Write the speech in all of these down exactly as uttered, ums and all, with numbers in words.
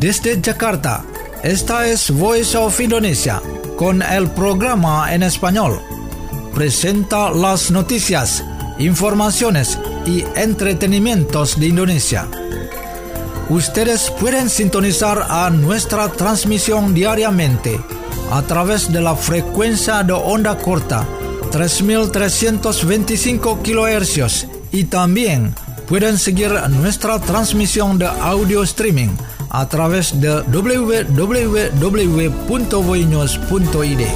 Desde Jakarta, esta es Voice of Indonesia, con el programa en español. Presenta las noticias, informaciones y entretenimientos de Indonesia. Ustedes pueden sintonizar a nuestra transmisión diariamente a través de la frecuencia de onda corta tres mil trescientos veinticinco kilohercios y también pueden seguir nuestra transmisión de audio streaming a través de doble u doble u doble u punto voinews punto i d.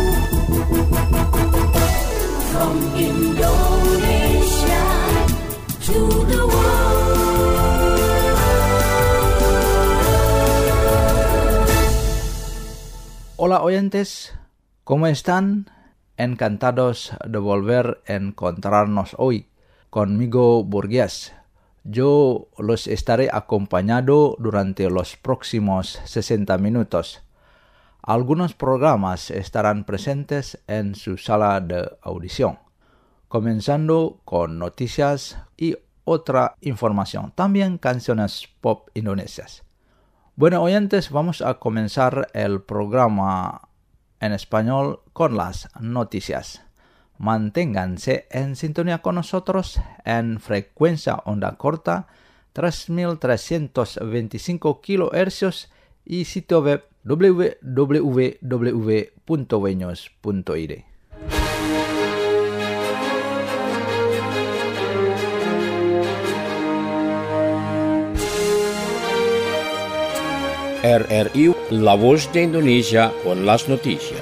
From Indonesia to the world. Hola oyentes, ¿cómo están? Encantados de volver a encontrarnos hoy. Conmigo Burgués. Yo los estaré acompañando durante los próximos sesenta minutos. Algunos programas estarán presentes en su sala de audición, comenzando con noticias y otra información, también canciones pop indonesias. Bueno, oyentes, vamos a comenzar el programa en español con las noticias. Manténganse en sintonía con nosotros en frecuencia onda corta tres mil trescientos veinticinco kilohercios y sitio web doble u doble u doble u punto voinews punto i d. R R I, La Voz de Indonesia con las noticias.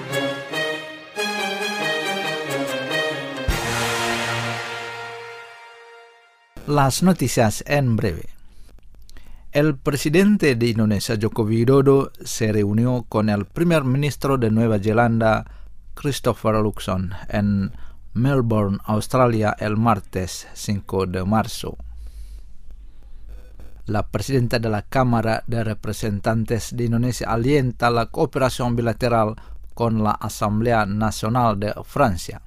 Las noticias en breve. El presidente de Indonesia, Joko Widodo, se reunió con el primer ministro de Nueva Zelanda, Christopher Luxon, en Melbourne, Australia, el martes cinco de marzo. La presidenta de la Cámara de Representantes de Indonesia alienta la cooperación bilateral con la Asamblea Nacional de Francia.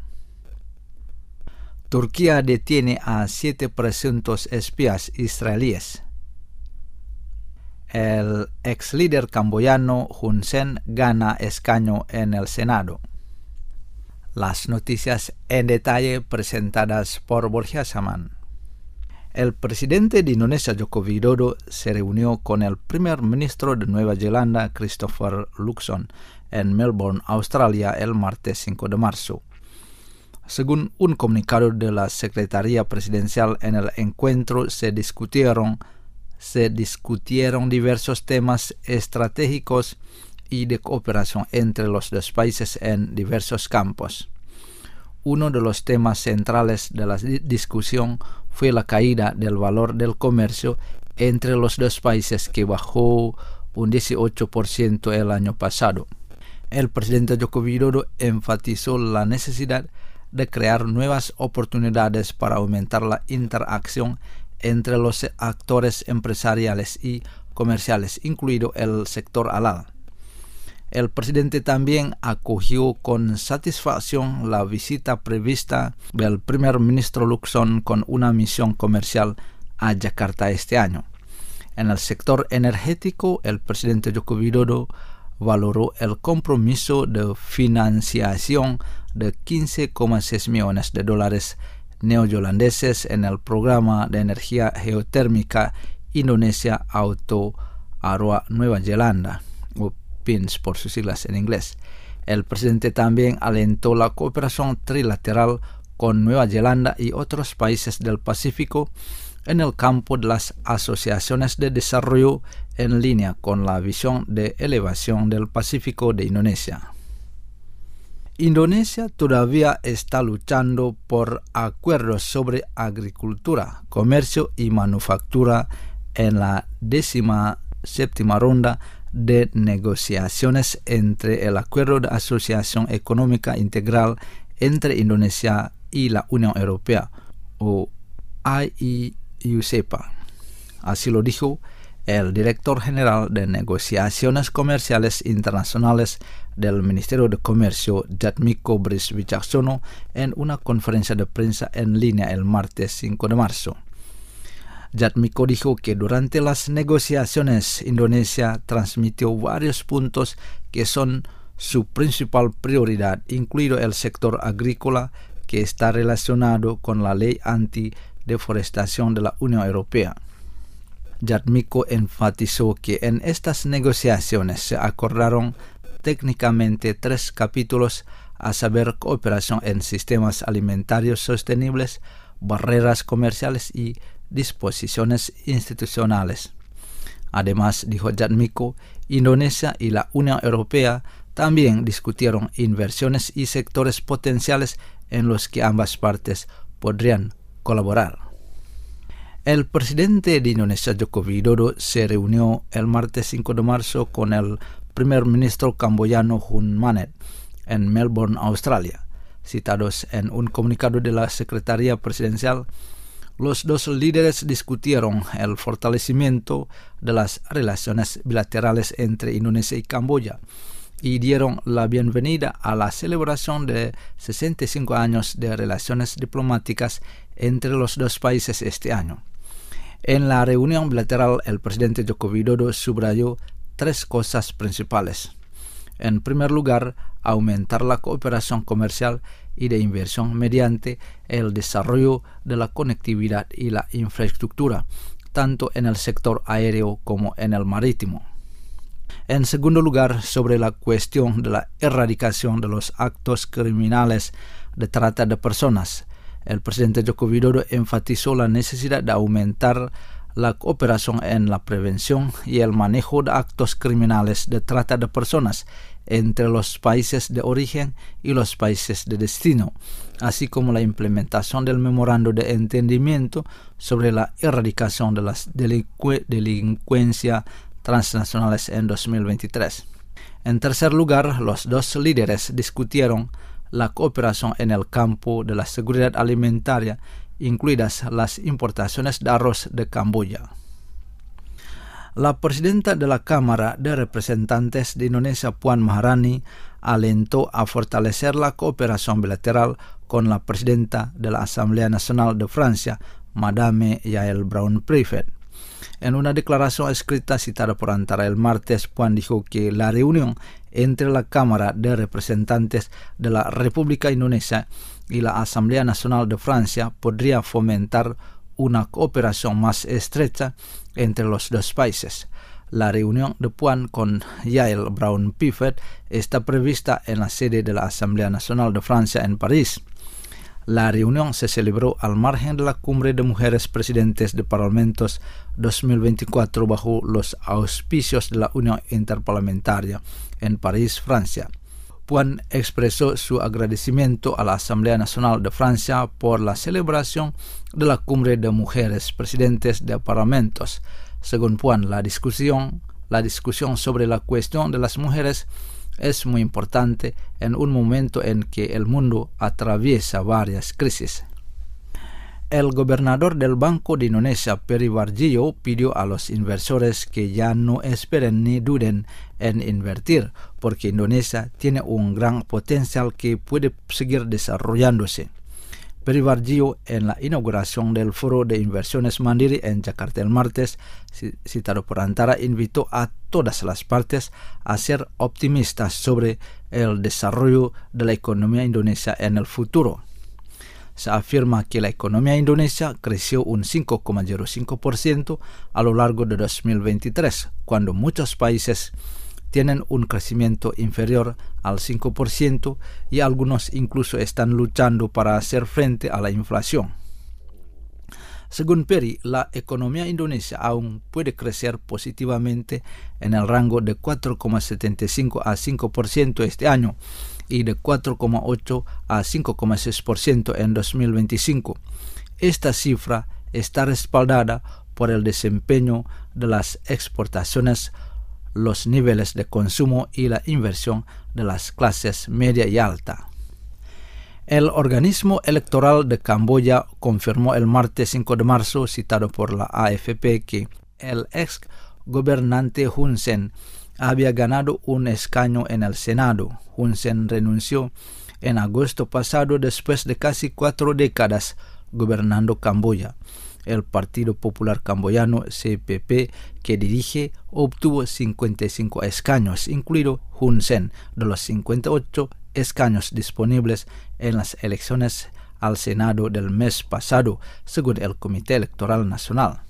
Turquía detiene a siete presuntos espías israelíes. El ex líder camboyano Hun Sen gana escaño en el Senado. Las noticias en detalle presentadas por Borja Saman. El presidente de Indonesia, Joko Widodo, se reunió con el primer ministro de Nueva Zelanda, Christopher Luxon, en Melbourne, Australia, el martes cinco de marzo. Según un comunicado de la Secretaría Presidencial, en el encuentro se discutieron, se discutieron diversos temas estratégicos y de cooperación entre los dos países en diversos campos. Uno de los temas centrales de la discusión fue la caída del valor del comercio entre los dos países, que bajó un dieciocho por ciento el año pasado. El presidente Joko Widodo enfatizó la necesidad de crear nuevas oportunidades para aumentar la interacción entre los actores empresariales y comerciales, incluido el sector halal. El presidente también acogió con satisfacción la visita prevista del primer ministro Luxon con una misión comercial a Yakarta este año. En el sector energético, el presidente Joko Widodo valoró el compromiso de financiación de quince coma seis millones de dólares neozelandeses en el programa de energía geotérmica Indonesia Auto Aroa Nueva Zelanda, o P I N S por sus siglas en inglés. El presidente también alentó la cooperación trilateral con Nueva Zelanda y otros países del Pacífico en el campo de las asociaciones de desarrollo, en línea con la visión de elevación del Pacífico de Indonesia. Indonesia todavía está luchando por acuerdos sobre agricultura, comercio y manufactura en la décima séptima ronda de negociaciones entre el Acuerdo de Asociación Económica Integral entre Indonesia y la Unión Europea, o I E U C E P A. Así lo dijo el director general de Negociaciones Comerciales Internacionales del Ministerio de Comercio, Jatmiko Bris Wicaksono, en una conferencia de prensa en línea el martes cinco de marzo. Jatmiko dijo que durante las negociaciones Indonesia transmitió varios puntos que son su principal prioridad, incluido el sector agrícola, que está relacionado con la ley antideforestación de la Unión Europea. Jatmiko enfatizó que en estas negociaciones se acordaron técnicamente tres capítulos, a saber, cooperación en sistemas alimentarios sostenibles, barreras comerciales y disposiciones institucionales. Además, dijo Jatmiko, Indonesia y la Unión Europea también discutieron inversiones y sectores potenciales en los que ambas partes podrían colaborar. El presidente de Indonesia, Joko Widodo, se reunió el martes cinco de marzo con el primer ministro camboyano Hun Manet en Melbourne, Australia. Citados en un comunicado de la Secretaría Presidencial, los dos líderes discutieron el fortalecimiento de las relaciones bilaterales entre Indonesia y Camboya y dieron la bienvenida a la celebración de sesenta y cinco años de relaciones diplomáticas entre los dos países este año. En la reunión bilateral, el presidente Joko Widodo subrayó tres cosas principales. En primer lugar, aumentar la cooperación comercial y de inversión mediante el desarrollo de la conectividad y la infraestructura, tanto en el sector aéreo como en el marítimo. En segundo lugar, sobre la cuestión de la erradicación de los actos criminales de trata de personas, el presidente Joko Widodo enfatizó la necesidad de aumentar la cooperación en la prevención y el manejo de actos criminales de trata de personas entre los países de origen y los países de destino, así como la implementación del memorando de entendimiento sobre la erradicación de las delincu- delincuencia transnacionales en dos mil veintitrés. En tercer lugar, los dos líderes discutieron la cooperación en el campo de la seguridad alimentaria, incluidas las importaciones de arroz de Camboya. La presidenta de la Cámara de Representantes de Indonesia, Puan Maharani, alentó a fortalecer la cooperación bilateral con la presidenta de la Asamblea Nacional de Francia, Madame Yael Braun-Pivet. En una declaración escrita citada por Antara el martes, Puan dijo que la reunión entre la Cámara de Representantes de la República Indonesia y la Asamblea Nacional de Francia podría fomentar una cooperación más estrecha entre los dos países. La reunión de Puan con Yael Braun-Pivet está prevista en la sede de la Asamblea Nacional de Francia en París. La reunión se celebró al margen de la Cumbre de Mujeres Presidentes de Parlamentos dos mil veinticuatro bajo los auspicios de la Unión Interparlamentaria en París, Francia. Puan expresó su agradecimiento a la Asamblea Nacional de Francia por la celebración de la Cumbre de Mujeres Presidentes de Parlamentos. Según Puan, la discusión, la discusión sobre la cuestión de las mujeres es muy importante en un momento en que el mundo atraviesa varias crisis. El gobernador del Banco de Indonesia, Peri Warjio, pidió a los inversores que ya no esperen ni duden en invertir, porque Indonesia tiene un gran potencial que puede seguir desarrollándose. Peri Warjio, en la inauguración del Foro de Inversiones Mandiri en Jakarta el martes, citado por Antara, invitó a todas las partes a ser optimistas sobre el desarrollo de la economía indonesia en el futuro. Se afirma que la economía indonesia creció un cinco coma cero cinco por ciento a lo largo de dos mil veintitrés, cuando muchos países tienen un crecimiento inferior al cinco por ciento y algunos incluso están luchando para hacer frente a la inflación. Según Peri, la economía indonesia aún puede crecer positivamente en el rango de cuatro coma setenta y cinco a cinco por ciento este año y de cuatro coma ocho a cinco coma seis por ciento en dos mil veinticinco. Esta cifra está respaldada por el desempeño de las exportaciones, los niveles de consumo y la inversión de las clases media y alta. El organismo electoral de Camboya confirmó el martes cinco de marzo, citado por la A F P, que el ex gobernante Hun Sen había ganado un escaño en el Senado. Hun Sen renunció en agosto pasado después de casi cuatro décadas gobernando Camboya. El Partido Popular Camboyano, C P P, que dirige, obtuvo cincuenta y cinco escaños, incluido Hun Sen, de los cincuenta y ocho escaños disponibles en las elecciones al Senado del mes pasado, según el Comité Electoral Nacional.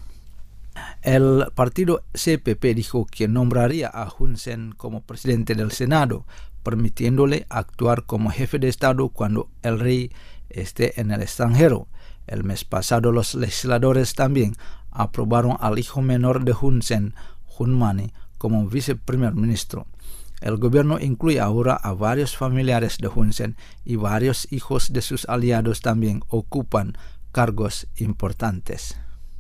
El partido C P P dijo que nombraría a Hun Sen como presidente del Senado, permitiéndole actuar como jefe de Estado cuando el rey esté en el extranjero. El mes pasado los legisladores también aprobaron al hijo menor de Hun Sen, Hun Mani, como viceprimer ministro. El gobierno incluye ahora a varios familiares de Hun Sen y varios hijos de sus aliados también ocupan cargos importantes.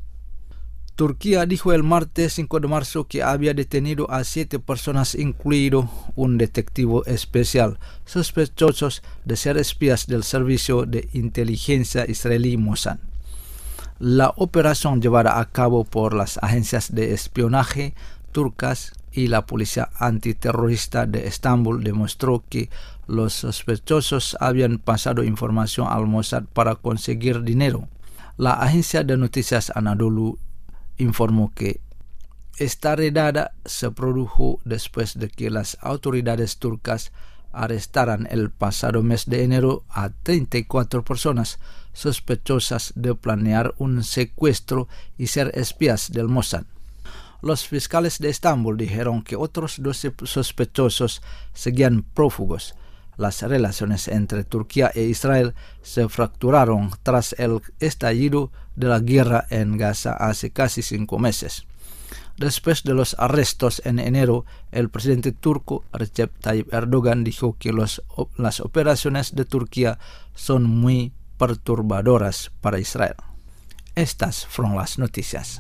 Turquía dijo el martes cinco de marzo que había detenido a siete personas, incluido un detective especial, sospechosos de ser espías del servicio de inteligencia israelí Mossad. La operación llevada a cabo por las agencias de espionaje turcas y la policía antiterrorista de Estambul demostró que los sospechosos habían pasado información al Mossad para conseguir dinero. La agencia de noticias Anadolu informó que esta redada se produjo después de que las autoridades turcas arrestaran el pasado mes de enero a treinta y cuatro personas sospechosas de planear un secuestro y ser espías del Mossad. Los fiscales de Estambul dijeron que otros doce sospechosos seguían prófugos. Las relaciones entre Turquía e Israel se fracturaron tras el estallido de la guerra en Gaza hace casi cinco meses. Después de los arrestos en enero, el presidente turco Recep Tayyip Erdogan dijo que los, las operaciones de Turquía son muy perturbadoras para Israel. Estas fueron las noticias.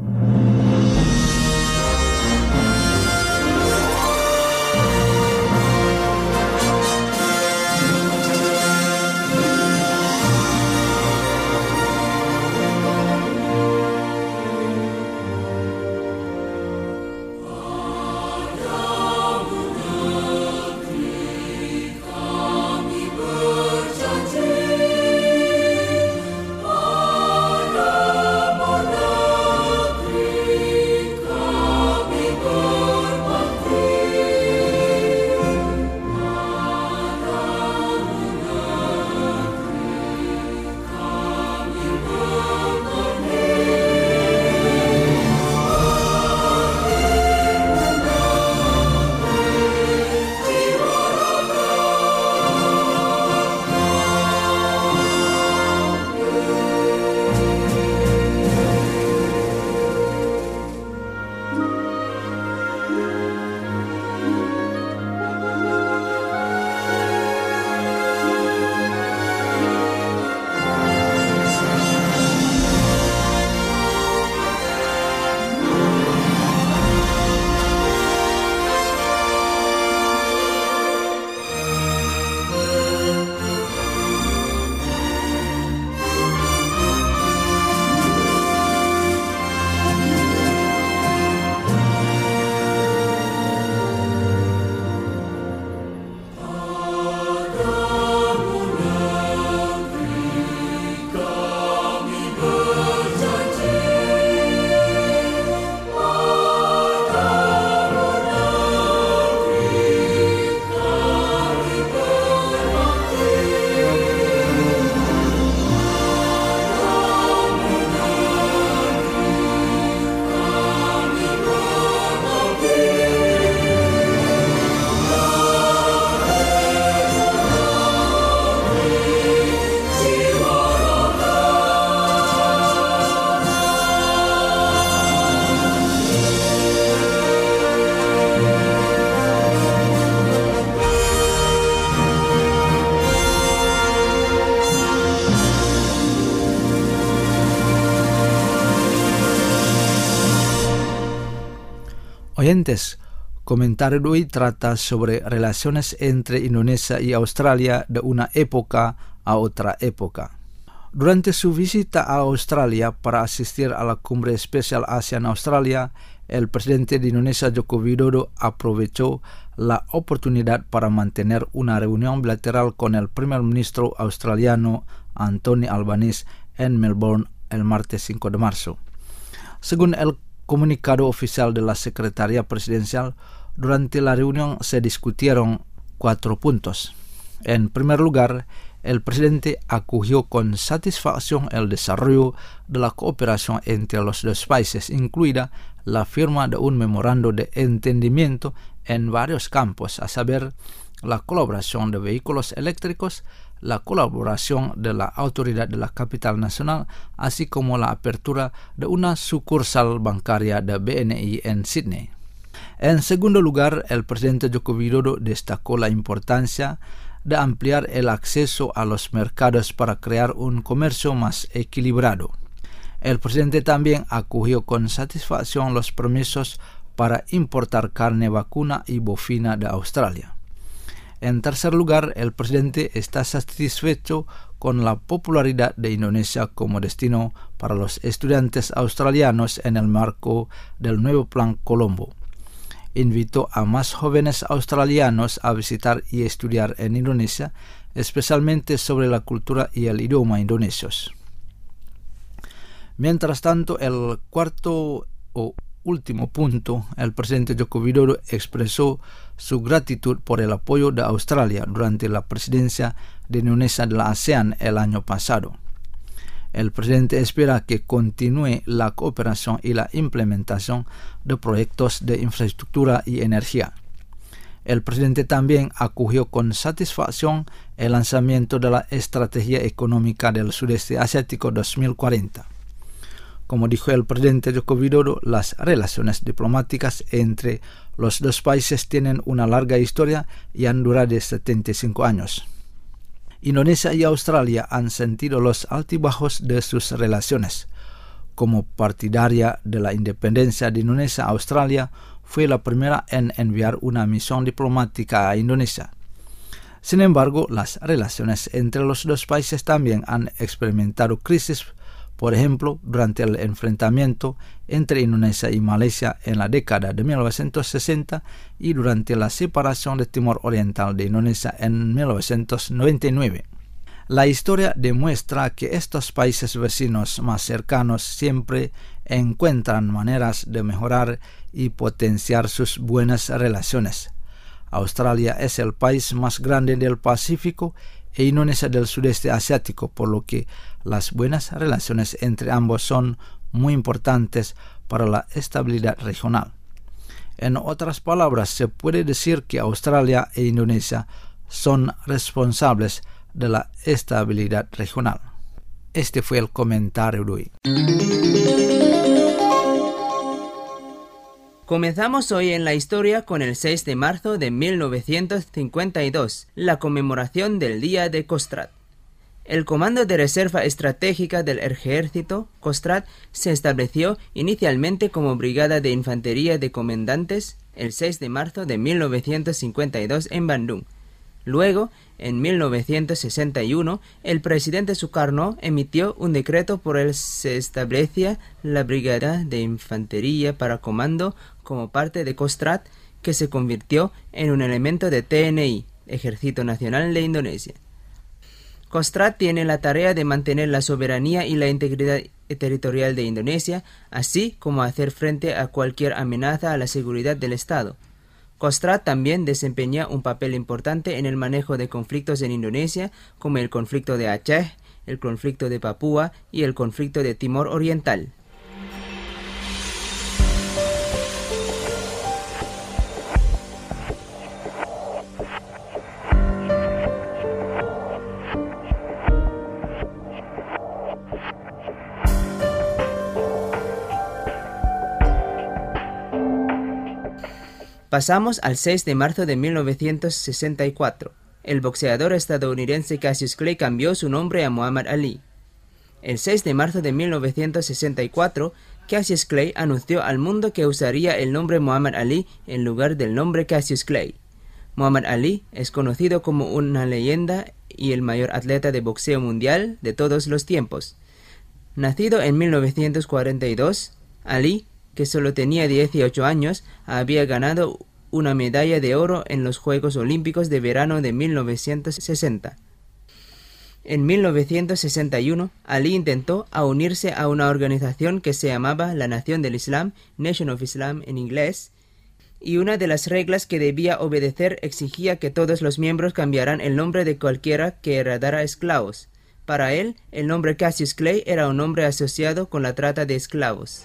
Oyentes, comentario de hoy trata sobre relaciones entre Indonesia y Australia de una época a otra época. Durante su visita a Australia para asistir a la cumbre especial ASEAN-Australia, el presidente de Indonesia, Joko Widodo, aprovechó la oportunidad para mantener una reunión bilateral con el primer ministro australiano Anthony Albanese en Melbourne, el martes cinco de marzo. Según el comunicado oficial de la Secretaría Presidencial, durante la reunión se discutieron cuatro puntos. En primer lugar, el presidente acogió con satisfacción el desarrollo de la cooperación entre los dos países, incluida la firma de un memorando de entendimiento en varios campos, a saber, la colaboración de vehículos eléctricos, la colaboración de la Autoridad de la Capital Nacional, así como la apertura de una sucursal bancaria de B N I en Sydney. En segundo lugar, el presidente Joko Widodo destacó la importancia de ampliar el acceso a los mercados para crear un comercio más equilibrado. El presidente también acogió con satisfacción los permisos para importar carne vacuna y bovina de Australia. En tercer lugar, el presidente está satisfecho con la popularidad de Indonesia como destino para los estudiantes australianos en el marco del nuevo Plan Colombo. Invitó a más jóvenes australianos a visitar y estudiar en Indonesia, especialmente sobre la cultura y el idioma indonesios. Mientras tanto, el cuarto o último punto, el presidente Joko Widodo expresó su gratitud por el apoyo de Australia durante la presidencia de Indonesia de la ASEAN el año pasado. El presidente espera que continúe la cooperación y la implementación de proyectos de infraestructura y energía. El presidente también acogió con satisfacción el lanzamiento de la Estrategia Económica del Sudeste Asiático dos mil cuarenta. Como dijo el presidente Joko Widodo, las relaciones diplomáticas entre los dos países tienen una larga historia y han durado de setenta y cinco años. Indonesia y Australia han sentido los altibajos de sus relaciones. Como partidaria de la independencia de Indonesia, Australia fue la primera en enviar una misión diplomática a Indonesia. Sin embargo, las relaciones entre los dos países también han experimentado crisis, por ejemplo, durante el enfrentamiento entre Indonesia y Malasia en la década de mil novecientos sesenta y durante la separación de Timor Oriental de Indonesia en mil novecientos noventa y nueve. La historia demuestra que estos países vecinos más cercanos siempre encuentran maneras de mejorar y potenciar sus buenas relaciones. Australia es el país más grande del Pacífico e Indonesia del sudeste asiático, por lo que las buenas relaciones entre ambos son muy importantes para la estabilidad regional. En otras palabras, se puede decir que Australia e Indonesia son responsables de la estabilidad regional. Este fue el comentario de hoy. Comenzamos hoy en la historia con el seis de marzo de mil novecientos cincuenta y dos, la conmemoración del Día de Kostrad. El Comando de Reserva Estratégica del Ejército, Kostrad, se estableció inicialmente como Brigada de Infantería de Comandantes el seis de marzo de mil novecientos cincuenta y dos en Bandung. Luego, en mil novecientos sesenta y uno, el presidente Sukarno emitió un decreto por el que se establecía la Brigada de Infantería para Comando como parte de Kostrad, que se convirtió en un elemento de T N I, Ejército Nacional de Indonesia. Kostrad tiene la tarea de mantener la soberanía y la integridad territorial de Indonesia, así como hacer frente a cualquier amenaza a la seguridad del Estado. Kostrad también desempeña un papel importante en el manejo de conflictos en Indonesia, como el conflicto de Aceh, el conflicto de Papúa y el conflicto de Timor Oriental. Pasamos al seis de marzo de mil novecientos sesenta y cuatro. El boxeador estadounidense Cassius Clay cambió su nombre a Muhammad Ali. El seis de marzo de mil novecientos sesenta y cuatro, Cassius Clay anunció al mundo que usaría el nombre Muhammad Ali en lugar del nombre Cassius Clay. Muhammad Ali es conocido como una leyenda y el mayor atleta de boxeo mundial de todos los tiempos. Nacido en mil novecientos cuarenta y dos, Ali, que solo tenía dieciocho años, había ganado una medalla de oro en los Juegos Olímpicos de Verano de mil novecientos sesenta. En mil novecientos sesenta y uno, Ali intentó a unirse a una organización que se llamaba la Nación del Islam, Nation of Islam en inglés, y una de las reglas que debía obedecer exigía que todos los miembros cambiaran el nombre de cualquiera que heredara esclavos. Para él, el nombre Cassius Clay era un nombre asociado con la trata de esclavos.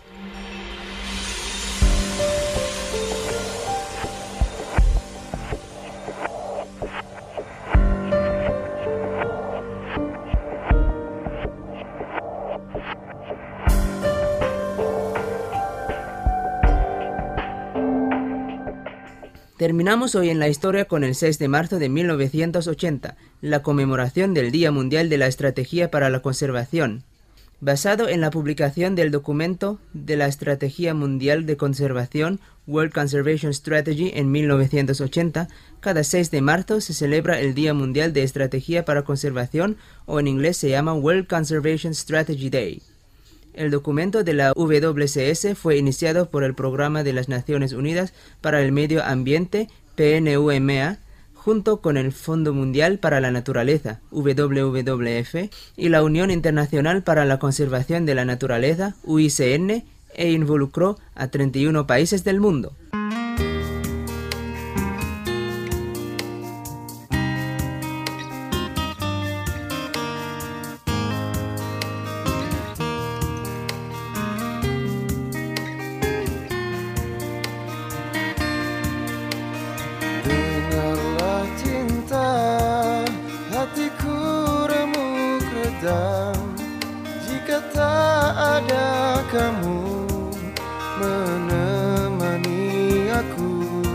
Terminamos hoy en la historia con el seis de marzo de mil novecientos ochenta, la conmemoración del Día Mundial de la Estrategia para la Conservación. Basado en la publicación del documento de la Estrategia Mundial de Conservación, World Conservation Strategy, en mil novecientos ochenta, cada seis de marzo se celebra el Día Mundial de Estrategia para Conservación, o en inglés se llama World Conservation Strategy Day. El documento de la W C S fue iniciado por el Programa de las Naciones Unidas para el Medio Ambiente, P N U M A, junto con el Fondo Mundial para la Naturaleza, W W F, y la Unión Internacional para la Conservación de la Naturaleza, U I C N, e involucró a treinta y uno países del mundo. Jika tak ada kamu menemani aku,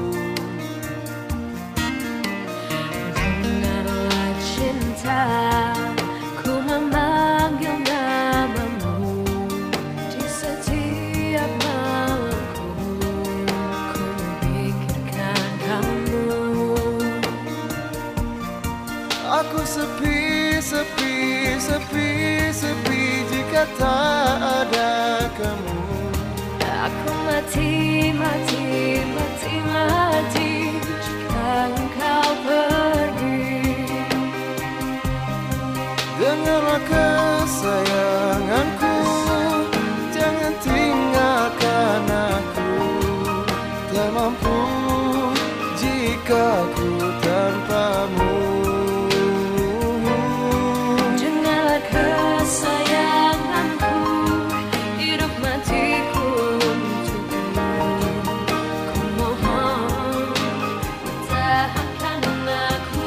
dengarlah cinta, ku memanggil namamu di setiap malamku, ku memikirkan kamu. Aku sepi, sepi, sepi, sepi jika tak ada kamu. Aku mati, mati, mati, mati jika engkau pergi. Dengarlah kesayanganku, jangan tinggalkan aku. Tak mampu jika ku tanpamu. Kesayanganku, hidup matiku untukmu. Ku mohon, pertahankan aku.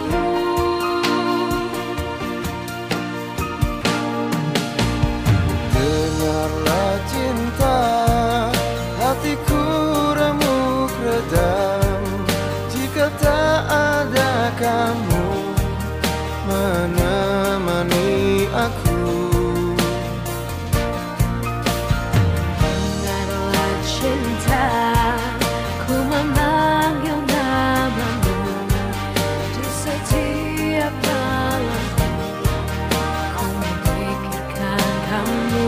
Dengarlah cinta, hatiku remuk redam jika tak ada kamu menemani aku. Cinta, ku memanggil namamu di setiap malam, ku memikirkan kamu.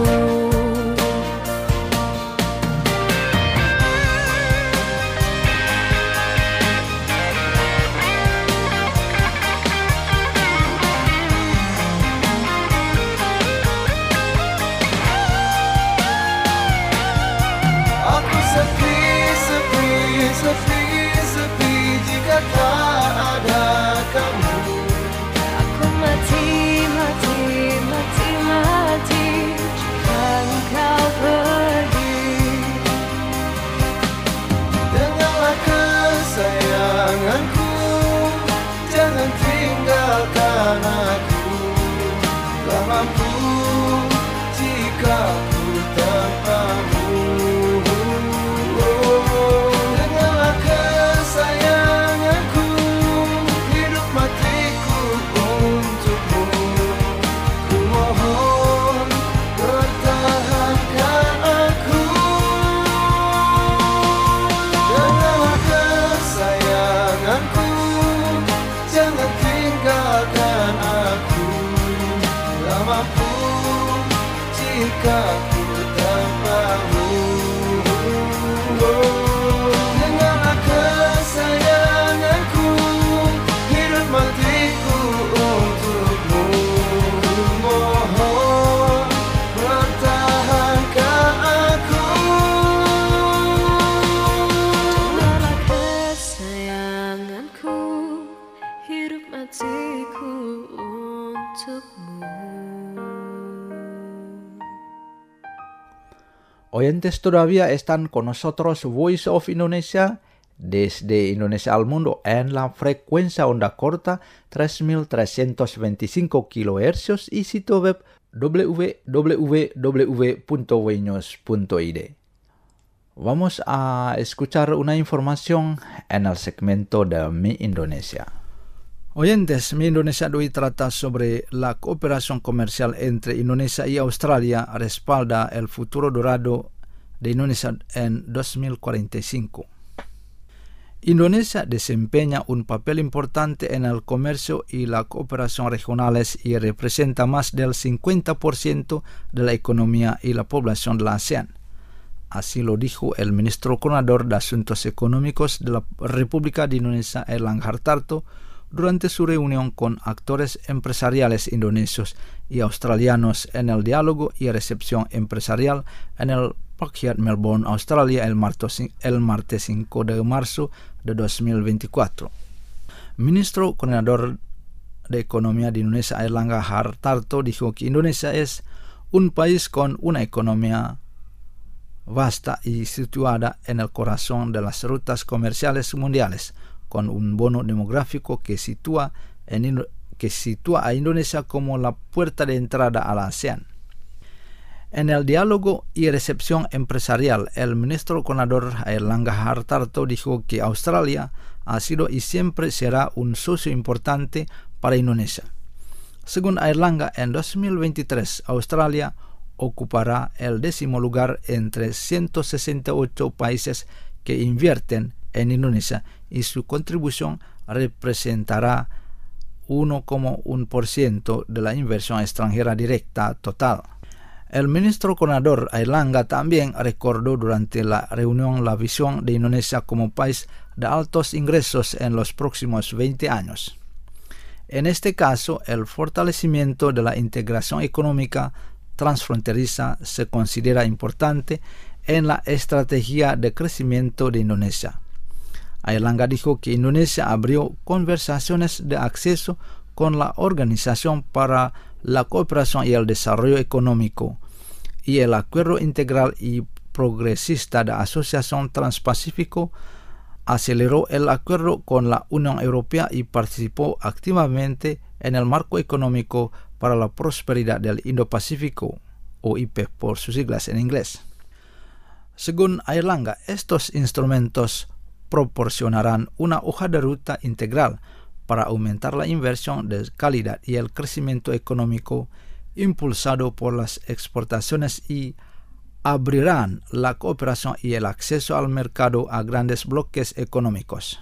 Sepi, sepi jika tak ada kamu. Aku mati, mati, mati, mati jika engkau pergi. Dengarlah kesayanganku, jangan tinggalkan aku. Tak mampu jika ku tanpamu. Sayanganku, hidup matiku untukmu. Ku mohon, pertahankan aku. Dengarlah kesayanganku, jangan tinggalkan aku. Tak mampu jika ku tanpamu. Sayanganku, hidup matiku untukmu. kasihku untukmu. Oyentes todavía están con nosotros Voice of Indonesia desde Indonesia al mundo en la frecuencia onda corta tres mil trescientos veinticinco kilohercios y sitio web w w w punto voinews punto i d. Vamos a escuchar una información en el segmento de Mi Indonesia. Oyentes, Mi Indonesia de hoy trata sobre la cooperación comercial entre Indonesia y Australia respalda el futuro dorado de Indonesia en dos mil cuarenta y cinco. Indonesia desempeña un papel importante en el comercio y la cooperación regionales y representa más del cincuenta por ciento de la economía y la población de la ASEAN. Así lo dijo el ministro coordinador de Asuntos Económicos de la República de Indonesia, Airlangga Hartarto, durante su reunión con actores empresariales indonesios y australianos en el diálogo y recepción empresarial en el Park Hyatt, Melbourne, Australia, el martes, el martes cinco de marzo de dos mil veinticuatro. Ministro coordinador de Economía de Indonesia, Airlangga Hartarto, dijo que Indonesia es un país con una economía vasta y situada en el corazón de las rutas comerciales mundiales, con un bono demográfico que sitúa, en, que sitúa a Indonesia como la puerta de entrada a la ASEAN. En el diálogo y recepción empresarial, el ministro coordinador Airlangga Hartarto dijo que Australia ha sido y siempre será un socio importante para Indonesia. Según Airlangga, en dos mil veintitrés, Australia ocupará el décimo lugar entre ciento sesenta y ocho países que invierten en Indonesia y su contribución representará uno coma uno por ciento de la inversión extranjera directa total. El ministro coordinador Airlangga también recordó durante la reunión la visión de Indonesia como país de altos ingresos en los próximos veinte años. En este caso, el fortalecimiento de la integración económica transfronteriza se considera importante en la estrategia de crecimiento de Indonesia. Airlangga dijo que Indonesia abrió conversaciones de acceso con la Organización para la Cooperación y el Desarrollo Económico y el Acuerdo Integral y Progresista de Asociación Transpacífico, aceleró el acuerdo con la Unión Europea y participó activamente en el Marco Económico para la Prosperidad del Indo-Pacífico, o I P E por sus siglas en inglés. Según Airlangga, estos instrumentos proporcionarán una hoja de ruta integral para aumentar la inversión de calidad y el crecimiento económico impulsado por las exportaciones y abrirán la cooperación y el acceso al mercado a grandes bloques económicos.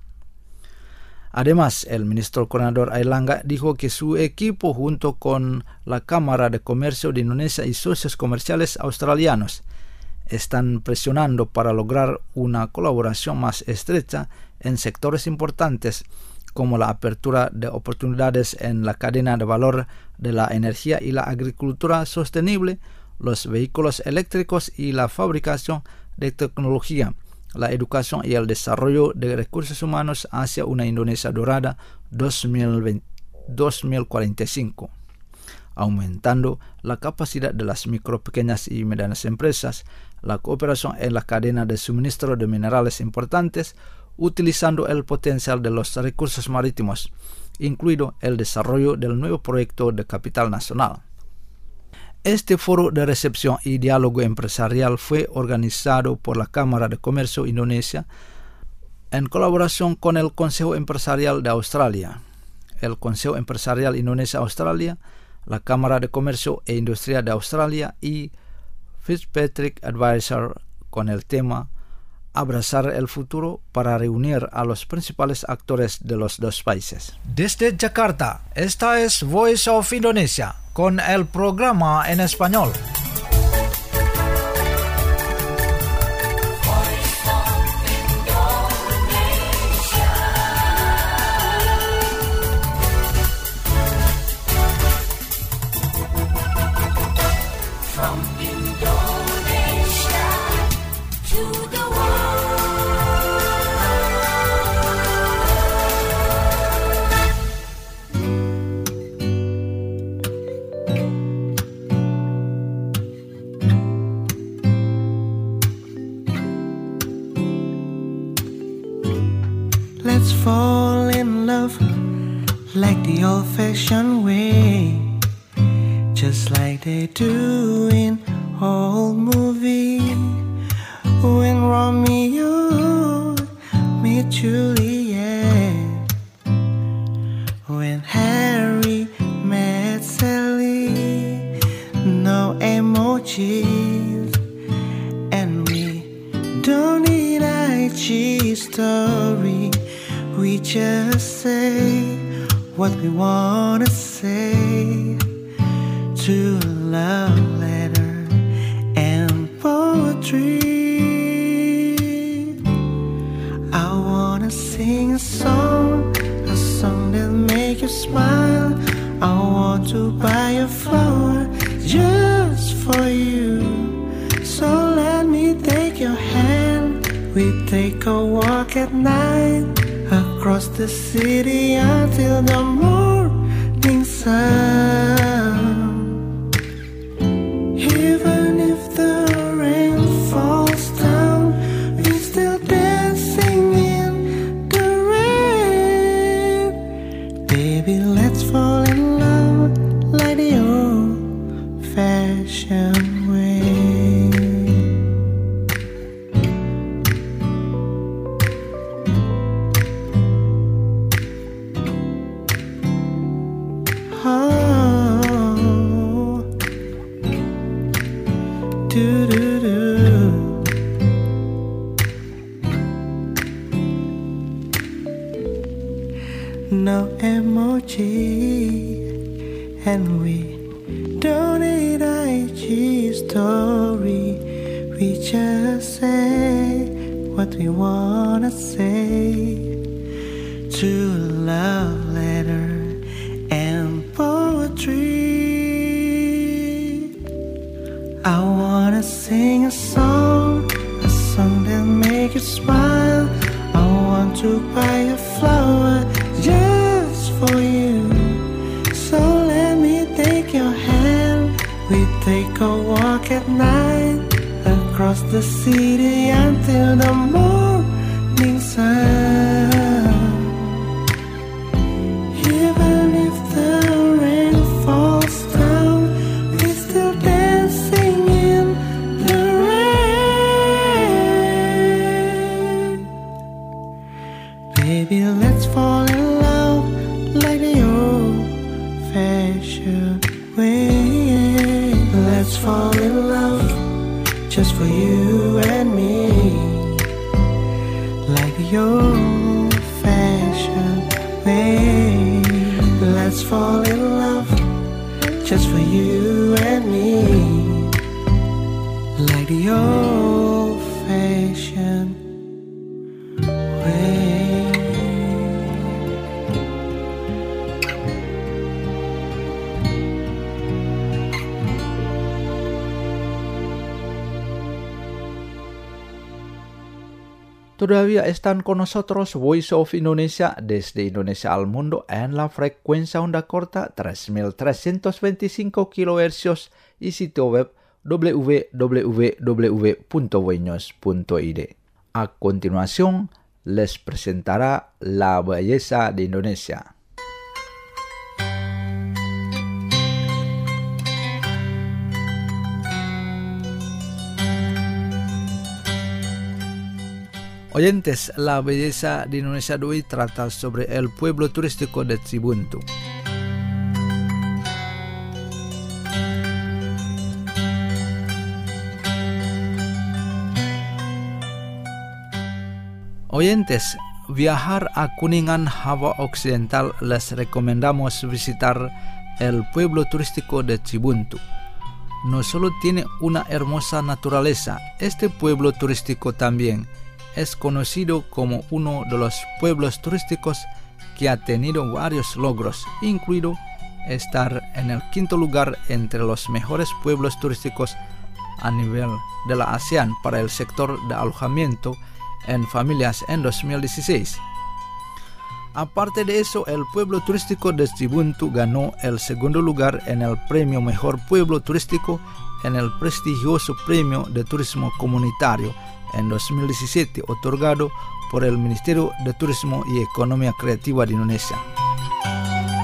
Además, el ministro coordinador Airlangga dijo que su equipo, junto con la Cámara de Comercio de Indonesia y socios comerciales australianos, están presionando para lograr una colaboración más estrecha en sectores importantes como la apertura de oportunidades en la cadena de valor de la energía y la agricultura sostenible, los vehículos eléctricos y la fabricación de tecnología, la educación y el desarrollo de recursos humanos hacia una Indonesia dorada dos mil cuarenta y cinco, aumentando la capacidad de las micro, pequeñas y medianas empresas, la cooperación en la cadena de suministro de minerales importantes, utilizando el potencial de los recursos marítimos, incluido el desarrollo del nuevo proyecto de capital nacional. Este foro de recepción y diálogo empresarial fue organizado por la Cámara de Comercio Indonesia en colaboración con el Consejo Empresarial de Australia, el Consejo Empresarial Indonesia-Australia, la Cámara de Comercio e Industria de Australia y Fitzpatrick Advisor, con el tema Abrazar el futuro, para reunir a los principales actores de los dos países. Desde Jakarta, esta es Voice of Indonesia con el programa en español. like the old-fashioned way, just like they do in old movie. When Romeo met Juliet, when Harry met Sally, no emojis, and we don't need I G story. We just say what we wanna say to love letter and poetry. I wanna sing a song, a song that make you smile. I want to buy a flower just for you. So let me take your hand, we take a walk at night, across the city until the morning sun. Even if the rain falls down, we still dancing in the rain. Baby, let's fall in love like the old-fashioned way. No emoji, and we don't need I G story. We just say what we wanna say to love letter and poetry. I wanna sing a song, a song that make you smile. I want to buy a flower just for you. So let me take your hand, we take a walk at night, across the city until the morning sun. Even if the rain falls down, we still dancing in the rain. Baby, let's fall in love like the old-fashioned way. Let's fall in love just for you and me, like the old-fashioned way. Let's fall in love just for you and me, like the old-fashioned way. Todavía están con nosotros Voice of Indonesia desde Indonesia al mundo en la frecuencia onda corta tres mil trescientos veinticinco kilohercios y sitio web w w w punto voinews punto i d. A continuación, les presentará La Belleza de Indonesia. Oyentes, La Belleza de Indonesia de hoy trata sobre el pueblo turístico de Cibuntu. Oyentes, viajar a Kuningan, Java Occidental, les recomendamos visitar el pueblo turístico de Cibuntu. No solo tiene una hermosa naturaleza, este pueblo turístico también es conocido como uno de los pueblos turísticos que ha tenido varios logros, incluido estar en el quinto lugar entre los mejores pueblos turísticos a nivel de la ASEAN para el sector de alojamiento en familias en dos mil dieciséis. Aparte de eso, el pueblo turístico de Cibuntu ganó el segundo lugar en el premio Mejor Pueblo Turístico en el prestigioso Premio de Turismo Comunitario en dos mil diecisiete, otorgado por el Ministerio de Turismo y Economía Creativa de Indonesia.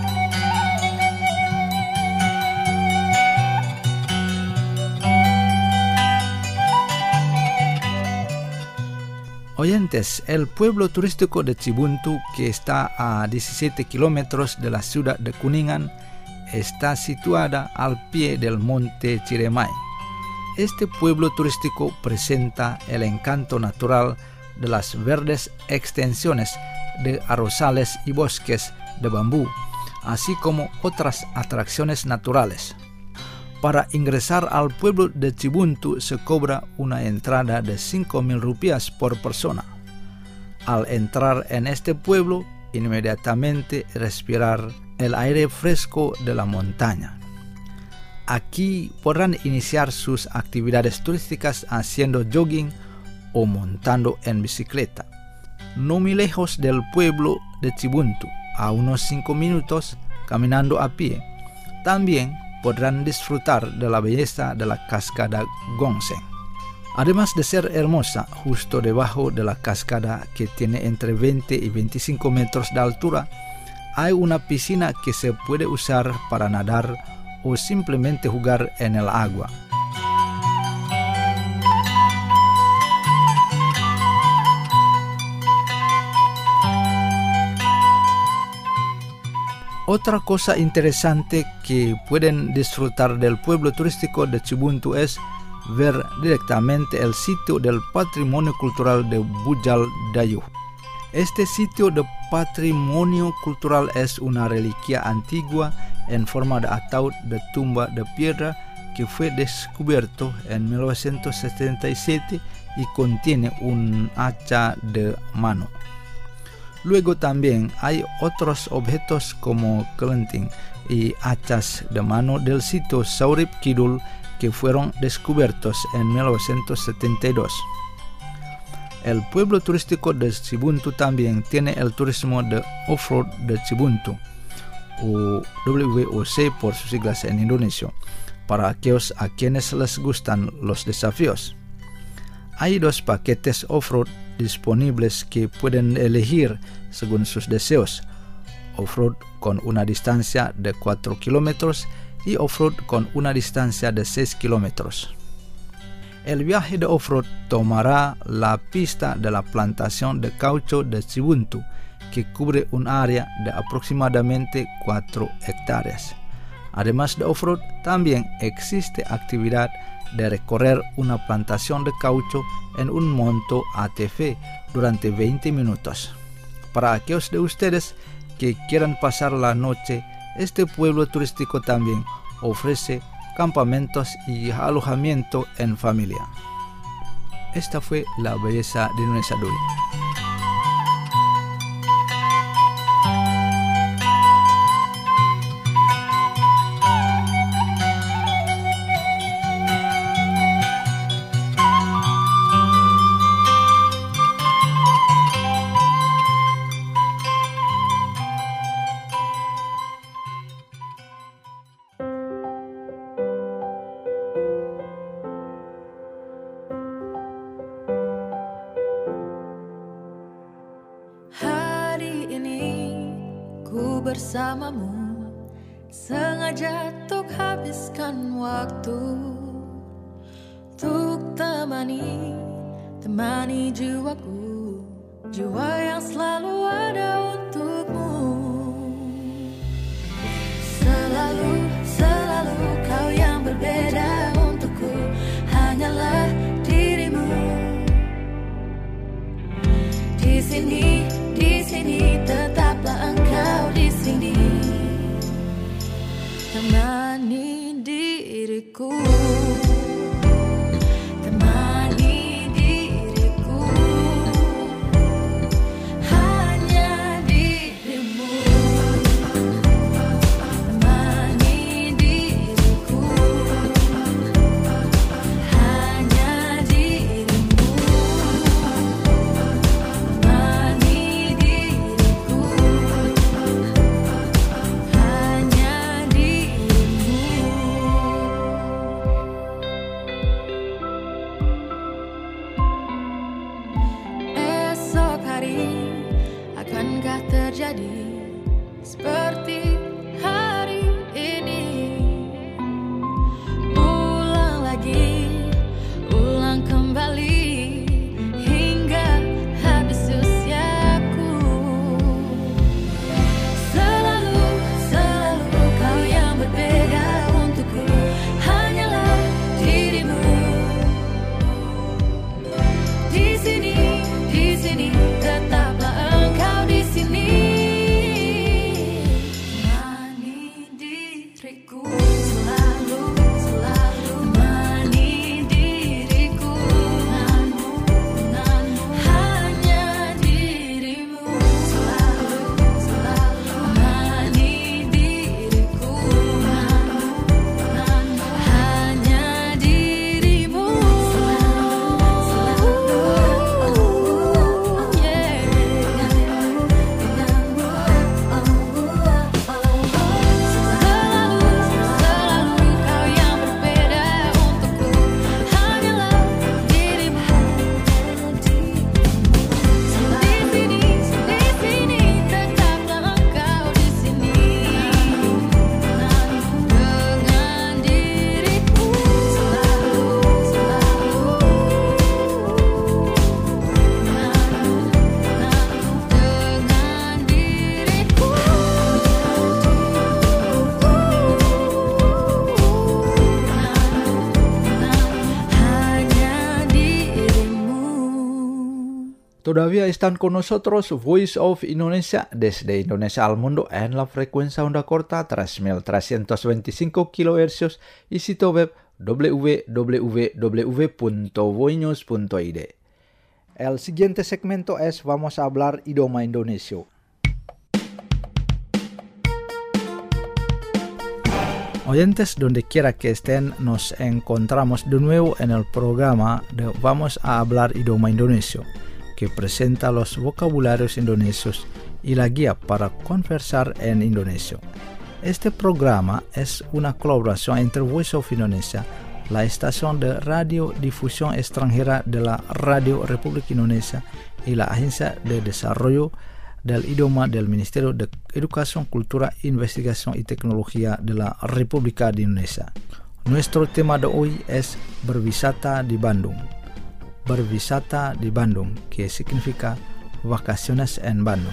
Oyentes, el pueblo turístico de Chibuntu, que está a diecisiete kilómetros de la ciudad de Kuningan, está situada al pie del monte Chiremai. Este pueblo turístico presenta el encanto natural de las verdes extensiones de arrozales y bosques de bambú, así como otras atracciones naturales. Para ingresar al pueblo de Chibuntu se cobra una entrada de cinco mil rupias por persona. Al entrar en este pueblo, inmediatamente respirar el aire fresco de la montaña. Aquí podrán iniciar sus actividades turísticas haciendo jogging o montando en bicicleta. No muy lejos del pueblo de Chibuntu, a unos cinco minutos caminando a pie, también podrán disfrutar de la belleza de la cascada Gongsen. Además de ser hermosa, justo debajo de la cascada, que tiene entre veinte y veinticinco metros de altura, hay una piscina que se puede usar para nadar o simplemente jugar en el agua. Otra cosa interesante que pueden disfrutar del pueblo turístico de Chibuntu es ver directamente el sitio del patrimonio cultural de Bujal Dayuh. Este sitio de patrimonio cultural es una reliquia antigua en forma de ataúd de tumba de piedra que fue descubierto en mil novecientos setenta y siete y contiene un hacha de mano. Luego también hay otros objetos como kelenting y hachas de mano del sitio Saurip Kidul que fueron descubiertos en mil novecientos setenta y dos. El pueblo turístico de Chibuntu también tiene el turismo de off-road de Chibuntu, o W O C por sus siglas en indonesio, para aquellos a quienes les gustan los desafíos. Hay dos paquetes off-road disponibles que pueden elegir según sus deseos: off-road con una distancia de cuatro kilómetros y off-road con una distancia de seis kilómetros. El viaje de off-road tomará la pista de la plantación de caucho de Chibuntu, que cubre un área de aproximadamente cuatro hectáreas. Además de off-road, también existe actividad de recorrer una plantación de caucho en un monto A T V durante veinte minutos. Para aquellos de ustedes que quieran pasar la noche, este pueblo turístico también ofrece campamentos y alojamiento en familia. Esta fue la belleza de Indonesia Dulu. Bersamamu sengaja untuk habiskan waktu, untuk temani, temani jiwaku, jiwa yang selalu ada untukmu. Selalu, selalu kau yang berbeda untukku, hanyalah dirimu. Di sini, di sini tetaplah engkau di sini, temani diriku, temani diriku, hanya dirimu, temani diriku, hanya dirimu, temani diriku, hanya dirimu. Todavía están con nosotros Voice of Indonesia desde Indonesia al mundo en la frecuencia onda corta tres mil trescientos veinticinco kilohercios y sitio web w w w punto voinews punto i d. El siguiente segmento es Vamos a hablar idioma Indonesia. Oyentes, donde quiera que estén, nos encontramos de nuevo en el programa de Vamos a hablar idioma Indonesia, que presenta los vocabularios indonesios y la guía para conversar en indonesio. Este programa es una colaboración entre Voice of Indonesia, la estación de radiodifusión extranjera de la Radio Republik Indonesia, y la Agencia de Desarrollo del Idioma del Ministerio de Educación, Cultura, Investigación y Tecnología de la República de Indonesia. Nuestro tema de hoy es Berwisata di Bandung. Berwisata di Bandung, que significa vacaciones en Bandung.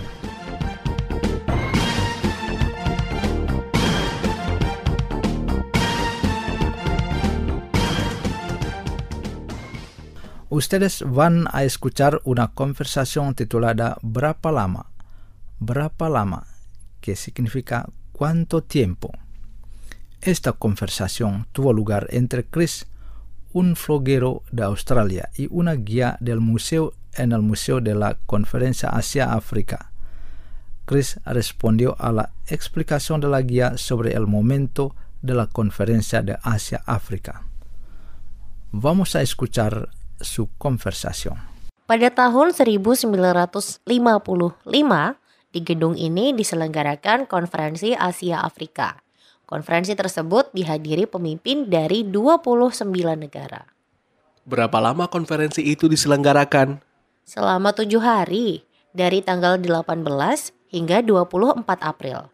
Ustedes van a escuchar una conversación titulada ¿Berapa lama? ¿Berapa lama? Que significa ¿cuánto tiempo? Esta conversación tuvo lugar entre Chris, un floguero de Australia, y una guía del museo en el Museo de la Conferencia Asia-África. Chris respondió a la explicación de la guía sobre el momento de la Conferencia de Asia-África. Vamos a escuchar su conversación. Pada tahun seribu sembilan ratus lima puluh lima, di gedung ini diselenggarakan Konferensi Asia Afrika. Konferensi tersebut dihadiri pemimpin dari dua puluh sembilan negara. Berapa lama konferensi itu diselenggarakan? Selama tujuh hari, dari tanggal delapan belas hingga dua puluh empat April.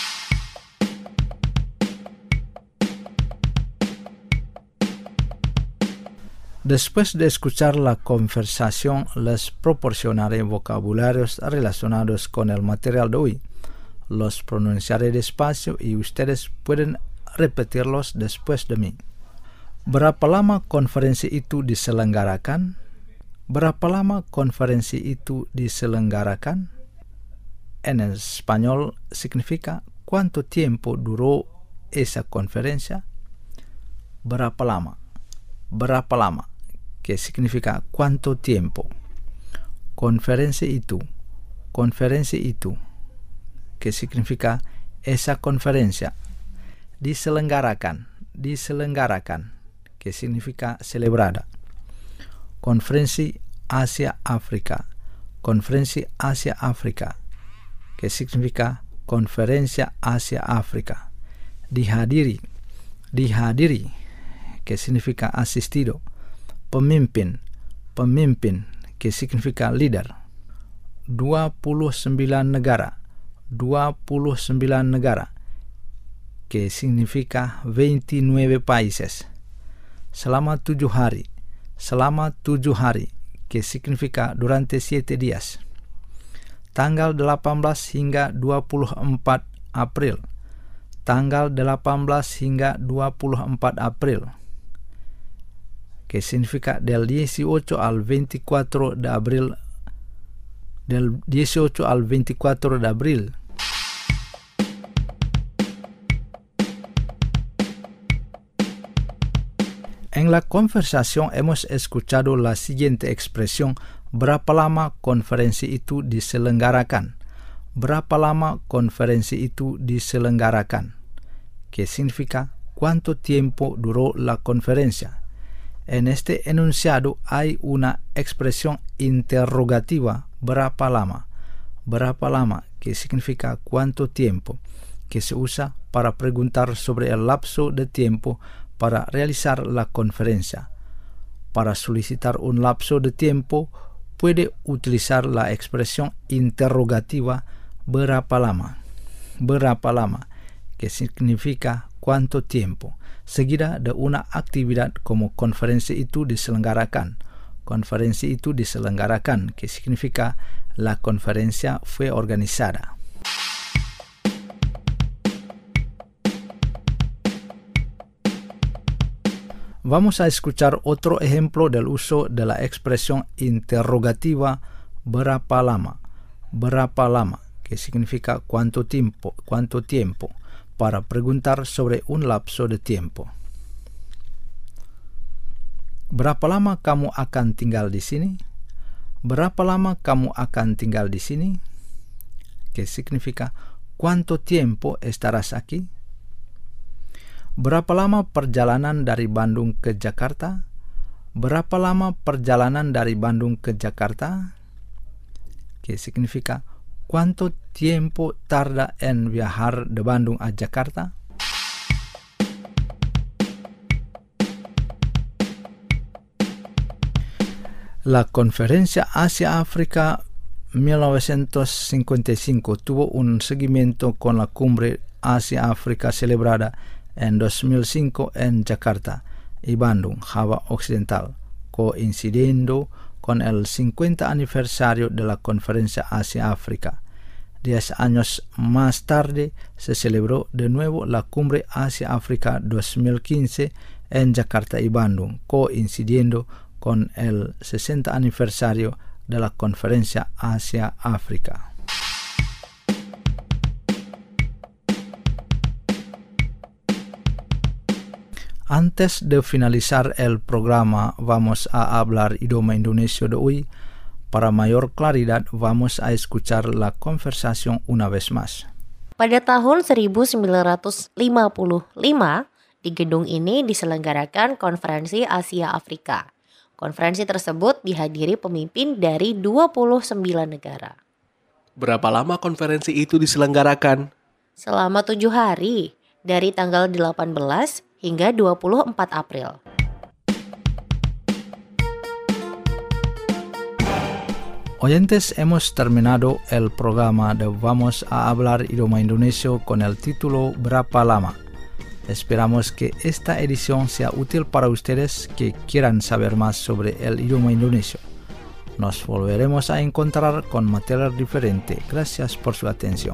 Después de escuchar la conversación, les proporcionaré vocabularios relacionados con el material de hoy. Los pronunciaré despacio y ustedes pueden repetirlos después de mí. Berapa lama konferensi itu diselenggarakan? Berapa lama konferensi itu diselenggarakan? En español significa ¿cuánto tiempo duró esa conferencia? Berapa lama? Berapa lama? Que significa ¿cuánto tiempo? Konferensi itu. Konferensi itu. Que significa esa conferencia. Diselenggarakan. Diselenggarakan. Que significa celebrada. Konferensi Asia-África. Konferensi Asia-África. Que significa Conferencia Asia-África. Dihadiri. Dihadiri. Que significa asistido. Pemimpin. Pemimpin. Que significa líder. dua puluh sembilan negara. dua puluh sembilan negara, que significa veintinueve países. Selama tujuh hari, selama tujuh hari, que significa durante siete días. Tanggal delapan belas hingga dua puluh empat April, tanggal delapan belas hingga dua puluh empat April, que significa del dieciocho al veinticuatro de abril, del dieciocho al veinticuatro de abril. En la conversación hemos escuchado la siguiente expresión: berapa lama konferensi itu diselenggarakan? Berapa lama konferensi itu diselenggarakan? Que significa ¿cuánto tiempo duró la conferencia? En este enunciado hay una expresión interrogativa, berapa lama, berapa lama, que significa cuánto tiempo, que se usa para preguntar sobre el lapso de tiempo para realizar la conferencia. Para solicitar un lapso de tiempo, puede utilizar la expresión interrogativa berapa lama, berapa lama, que significa cuánto tiempo, seguida de una actividad como konferensi itu diselenggarakan. Konferensi itu diselenggarakan, que significa la conferencia fue organizada. Vamos a escuchar otro ejemplo del uso de la expresión interrogativa berapa lama, berapa lama, que significa cuánto tiempo, cuánto tiempo, para preguntar sobre un lapso de tiempo. Berapa lama kamu akan tinggal di sini? Berapa lama kamu akan tinggal di sini? Que significa ¿cuánto tiempo estarás aquí? Berapa lama perjalanan dari Bandung ke Jakarta? Berapa lama perjalanan dari Bandung ke Jakarta? Que significa ¿cuánto tiempo tarda en viajar de Bandung a Jakarta? La Conferencia Asia-África mil novecientos cincuenta y cinco tuvo un seguimiento con la Cumbre Asia-África celebrada en dos mil cinco en Jakarta y Bandung, Java Occidental, coincidiendo con el cincuenta aniversario de la Conferencia Asia-África. Diez años más tarde se celebró de nuevo la Cumbre Asia-África dos mil quince en Jakarta y Bandung, coincidiendo con el sesenta aniversario de la Conferencia Asia-África. Antes de finalizar el programa, vamos a hablar idioma indonesio de hoy. Para mayor claridad, vamos a escuchar la conversación una vez más. Pada tahun seribu sembilan ratus lima puluh lima, di gedung ini diselenggarakan Konferensi Asia Afrika. Konferensi tersebut dihadiri pemimpin dari dua puluh sembilan negara. Berapa lama konferensi itu diselenggarakan? Selama tujuh hari, dari tanggal delapan belas hingga dua puluh empat April. Oyentes, hemos terminado el programa de Vamos a hablar idioma indonesio con el título Berapa lama. Esperamos que esta edición sea útil para ustedes que quieran saber más sobre el idioma indonesio. Nos volveremos a encontrar con material diferente. Gracias por su atención.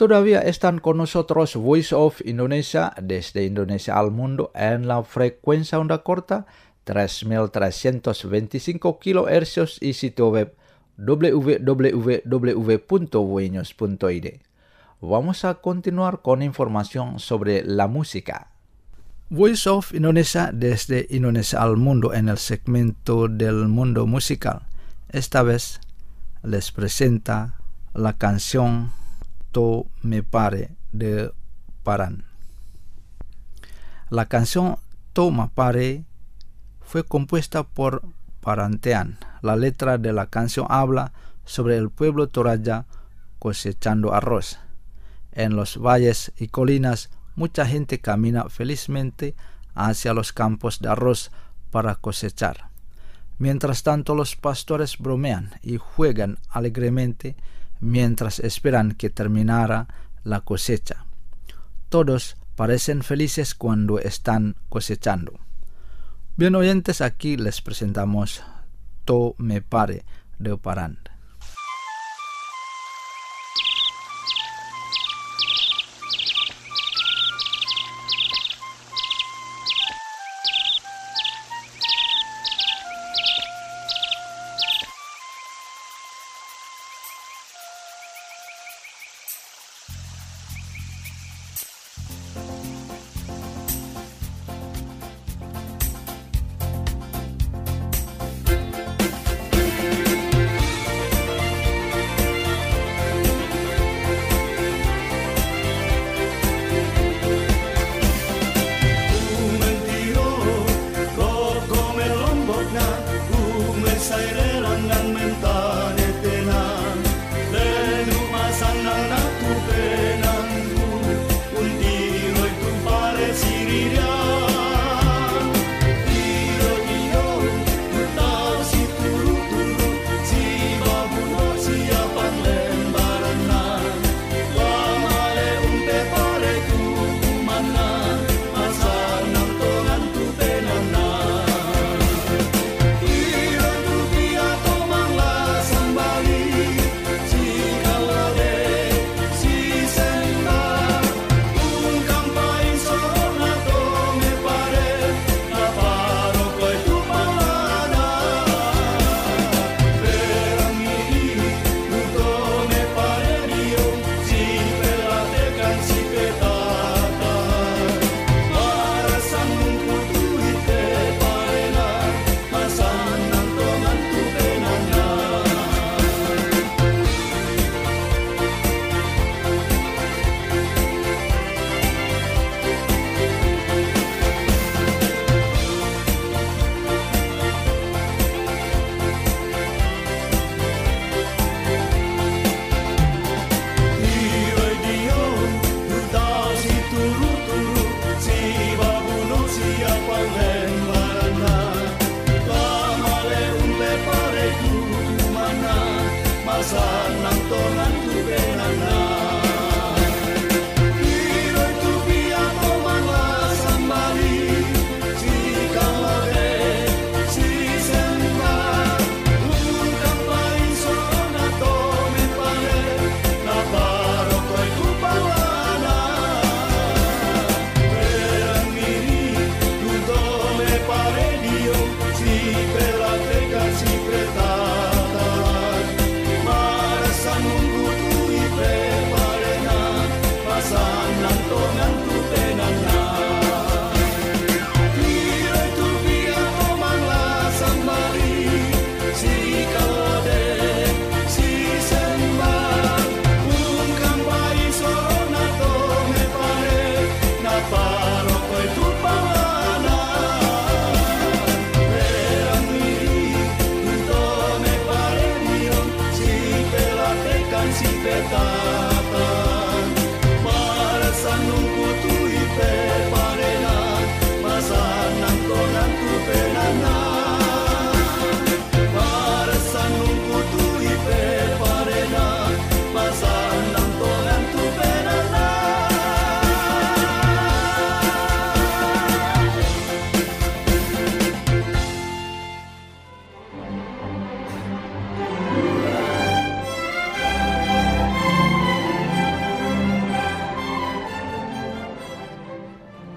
todavía están con nosotros Voice of Indonesia desde Indonesia al mundo en la frecuencia onda corta tres mil trescientos veinticinco kilohercios y sitio web w w w punto voinews punto i d. Vamos a continuar con información sobre la música. Voice of Indonesia desde Indonesia al mundo en el segmento del mundo musical. Esta vez les presenta la canción To Me Pare de Paran. La canción To Me Pare fue compuesta por Parantean. La letra de la canción habla sobre el pueblo Toraja cosechando arroz. En los valles y colinas, mucha gente camina felizmente hacia los campos de arroz para cosechar. Mientras tanto, los pastores bromean y juegan alegremente mientras esperan que terminara la cosecha. Todos parecen felices cuando están cosechando. Bien oyentes, aquí les presentamos To Me Pare de Paran.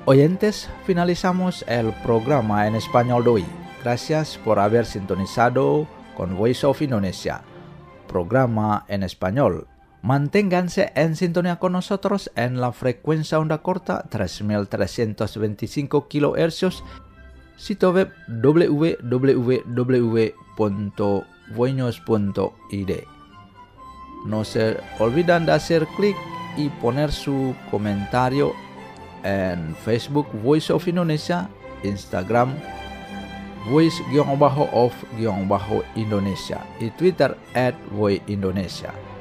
oyentes, finalizamos el programa en español de hoy. Gracias por haber sintonizado con Voice of Indonesia, programa en español. Manténganse en sintonía con nosotros en la frecuencia onda corta tres mil trescientos veinticinco kilohercios, sitio web w w w punto voinos punto i d. No se olviden de hacer clic y poner su comentario en Facebook Voice of Indonesia, Instagram Voice-of-Indonesia y Twitter at Voice Indonesia.